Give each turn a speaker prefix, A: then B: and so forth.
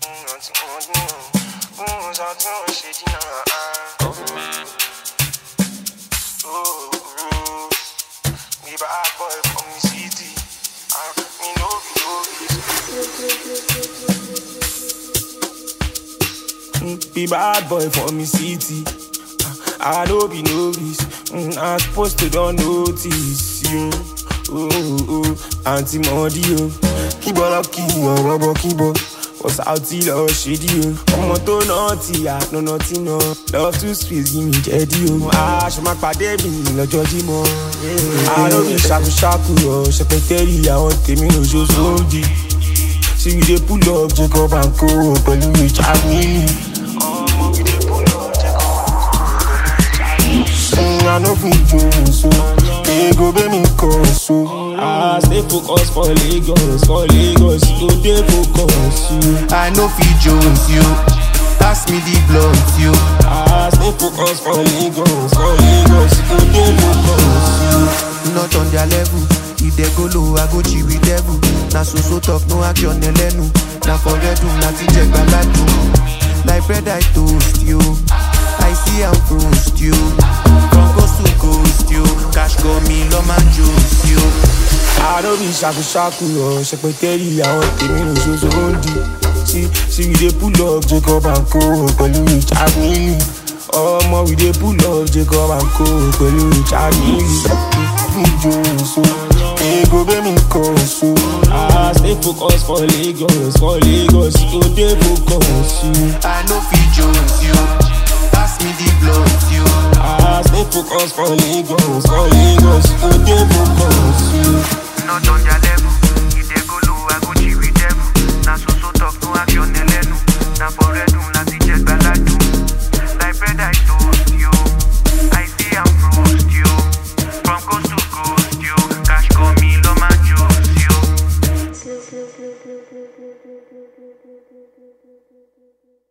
A: Me bad boy from the city. Me know be bad boy for me city. I know be novice. I'm supposed to don't notice you. Auntie Modio. Keep on lucky, rubber keyboard. What's out till or shady? I'm not too naughty, I know nothing, no. Love to squeeze, give me jetty. She my paddy, no judgy more. I don't be shaku, secretary, I want to me no show so deep. See, we dey pull up, Jacob and Co. But you reach out me. I know we do so. They go be me so. I stay focused for Lagos, go dey focus you.
B: I know fi Jones you, pass me the blunt you.
A: I stay focused for Lagos, go dey focus you.
B: Not on their level, if they go low, I go chill with devil. Na so talk, no action, elenu. Na for red room, na fi check my like bread I toast you. I see I'm frost you. From coast to coast you. Cash go me, loma juice you.
A: I don't be shaku, secretary, I want to me no show so deep. See, we dey pull up, Jacob and Co. But you reach out me. We dey pull up, Jacob and Co. But you reach out me. They go be me so. I stay focused for Lagos, go dey focus you.
B: I know fi Jones you, pass me the blunt you.
A: I stay focused for Lagos, go dey focus you.
B: Not on their level, if they go low, I go chill with devil. Na so talk, no action, elenu. Na for red room, na si check baladu. Like bread I toast you, I see I'm frost you. From coast to coast you, cash go me, loma juice you.